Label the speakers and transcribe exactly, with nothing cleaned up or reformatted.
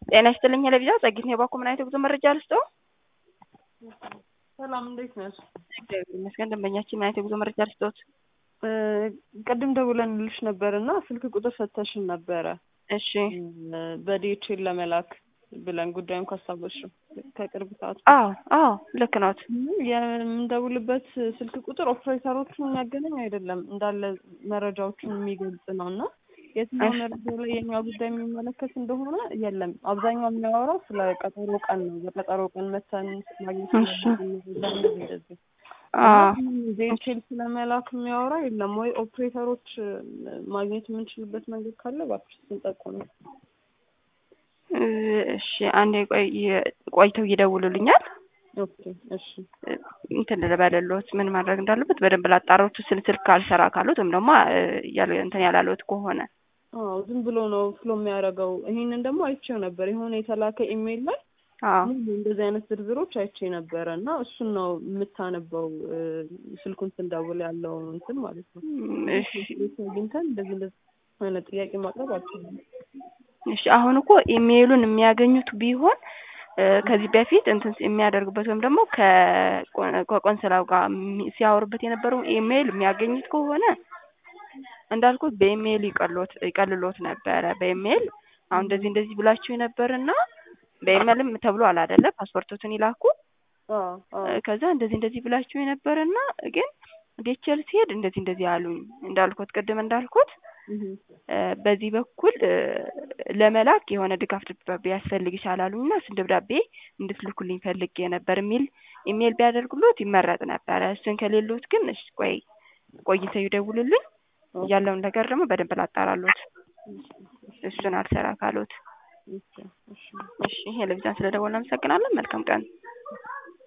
Speaker 1: ጤና ይስጥልኝ ለቪዛ ጸግኝ የባኩ ምን አይነት ጉዞ መረጃ ልስጠው?
Speaker 2: ሰላም እንዴት ነሽ?
Speaker 1: እግዚአብሔር ይመስገን። ደንበኛችን ምን አይነት ጉዞ መረጃ ልስጠውት?
Speaker 2: ቅድም ደውለንልሽ ነበርና ስልክ ቁጥር ሰጥተሽን ነበረ።
Speaker 1: እሺ
Speaker 2: በዲኤችኤል ለመላክ ብለን ጉዳዩን ካስታወስሽው ከቅርብ ሰዓት።
Speaker 1: አዎ አዎ ልክ ነዎት።
Speaker 2: የምንደውልበት ስልክ ቁጥር ኦፕሬተሮቹን የሚያገናኝ አይደለም፣ እንዳለ መረጃዎቹን የሚገልጽ ነውና የትኛው መረጃ ላይ የኛ ጉዳይ የሚመለከት እንደሆነ የለም። አብዛኛው የሚያወራው ስለ ቀጠሮ ቀን ነው። በቀጠሮ ቀን መተን ማግኘት እንደዚህ ዲኤችኤል ስለመላክ የሚያወራ የለም ወይ? ኦፕሬተሮች ማግኘት የምንችልበት መንገድ ካለ እባክሽ ስንጠቁም።
Speaker 1: እሺ አንዴ ቆይ ቆይተው ይደውሉልኛል።
Speaker 2: ኦኬ እሺ
Speaker 1: እንትን ልበልልዎት ምን ማድረግ እንዳለበት በደንብ ላጣራዎት። ስልክ ካልሰራ ካሉት ወይም ደግሞ ያለ እንትን ያላሉት ከሆነ
Speaker 2: አዎ ዝም ብሎ ነው ፍሎ የሚያደርገው። ይሄንን ደግሞ አይቼው ነበር የሆነ የተላከ ኢሜል ላይ
Speaker 1: አዎ
Speaker 2: እንደዚህ አይነት ዝርዝሮች አይቼ ነበረ እና እሱን ነው የምታነበው ስልኩን ስንደውል ያለው እንትን ማለት ነው።
Speaker 1: እሺ
Speaker 2: እንትን እንደዚህ እንደዚህ አይነት ጥያቄ ማቅረብ አልችልም።
Speaker 1: እሺ አሁን እኮ ኢሜይሉን የሚያገኙት ቢሆን ከዚህ በፊት እንትን የሚያደርጉበት ወይም ደግሞ ከቆንስላው ጋር ሲያወሩበት የነበረው ኢሜይል የሚያገኙት ከሆነ እንዳልኩት በኢሜይል ይቀልሎት ይቀልሎት ነበረ። በኢሜይል አሁን እንደዚህ እንደዚህ ብላችሁ ነበርና በኢሜይልም ተብሎ አላደለ ፓስፖርቶትን ይላኩ። አዎ ከዛ እንደዚህ እንደዚህ ብላችሁ ነበርና ግን ዲኤችኤል ሲሄድ እንደዚህ እንደዚህ አሉኝ። እንዳልኩት ቅድም እንዳልኩት በዚህ በኩል ለመላክ የሆነ ድጋፍ ደብዳቤ ያስፈልግሻል አሉኝና እሱን ደብዳቤ እንድትልኩልኝ ፈልጌ ነበር የሚል ኢሜይል ቢያደርጉልዎት ይመረጥ ነበር። እሱን ከሌሎት ግን እሺ ቆይ ቆይተው ይደውሉልኝ ያለውን ነገር ደግሞ በደንብ ላጣራሎት። እሱን አልሰራ ካሉት እሺ ይሄ ለቪዛ ስለደወልን አመሰግናለን። መልካም ቀን።